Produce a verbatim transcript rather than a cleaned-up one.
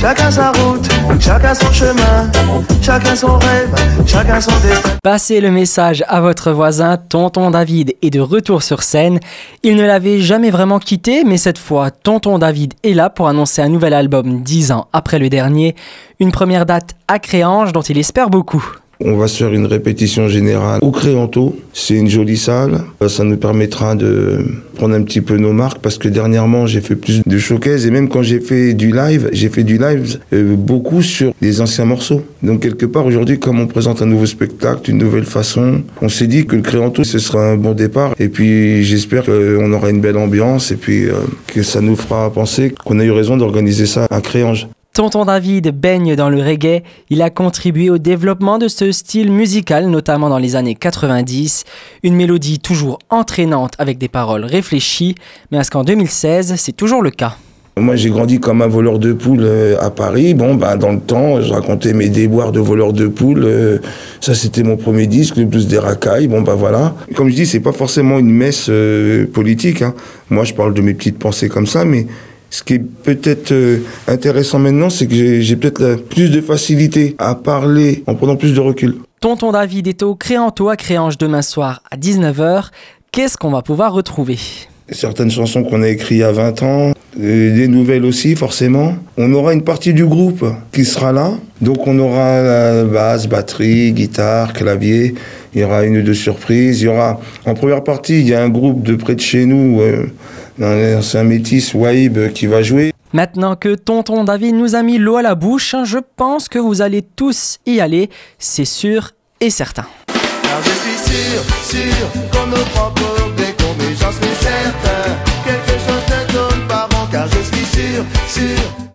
chacun sa route, chacun son chemin, chacun son rêve, chacun son destin. Passez le message à votre voisin, Tonton David est de retour sur scène. Il ne l'avait jamais vraiment quitté, mais cette fois, Tonton David est là pour annoncer un nouvel album dix ans après le dernier. Une première date à Créange dont il espère beaucoup. On va se faire une répétition générale au Créanto. C'est une jolie salle. Ça nous permettra de prendre un petit peu nos marques parce que dernièrement, j'ai fait plus de showcase et même quand j'ai fait du live, j'ai fait du live euh, beaucoup sur les anciens morceaux. Donc quelque part, aujourd'hui, comme on présente un nouveau spectacle, une nouvelle façon, on s'est dit que le Créanto, ce sera un bon départ. Et puis, j'espère qu'on aura une belle ambiance et puis euh, que ça nous fera penser qu'on a eu raison d'organiser ça à Créange. Tonton David baigne dans le reggae, il a contribué au développement de ce style musical, notamment dans les années quatre-vingt-dix. Une mélodie toujours entraînante avec des paroles réfléchies, mais est-ce qu'en deux mille seize, c'est toujours le cas? Moi, j'ai grandi comme un voleur de poules à Paris. Bon, ben, dans le temps, je racontais mes déboires de voleur de poules. Euh, ça, c'était mon premier disque, le blues des racailles. Bon, ben voilà. Comme je dis, c'est pas forcément une messe euh, politique, hein. Moi, je parle de mes petites pensées comme ça, mais ce qui est peut-être euh, intéressant maintenant, c'est que j'ai, j'ai peut-être la, plus de facilité à parler en prenant plus de recul. Tonton David est au Créanto à Créange demain soir à dix-neuf heures. Qu'est-ce qu'on va pouvoir retrouver? Certaines chansons qu'on a écrites il y a vingt ans, euh, des nouvelles aussi forcément. On aura une partie du groupe qui sera là. Donc on aura la basse, batterie, guitare, clavier. Il y aura une ou deux surprises. Il y aura, en première partie, il y a un groupe de près de chez nous, euh, c'est un métis, Waïb, qui va jouer. Maintenant que Tonton David nous a mis l'eau à la bouche, je pense que vous allez tous y aller, c'est sûr et certain. Car je suis sûr, sûr qu'on ne prend pas des cons, mais j'en suis certain. Quelque chose ne tourne pas rond, car je suis sûr, sûr.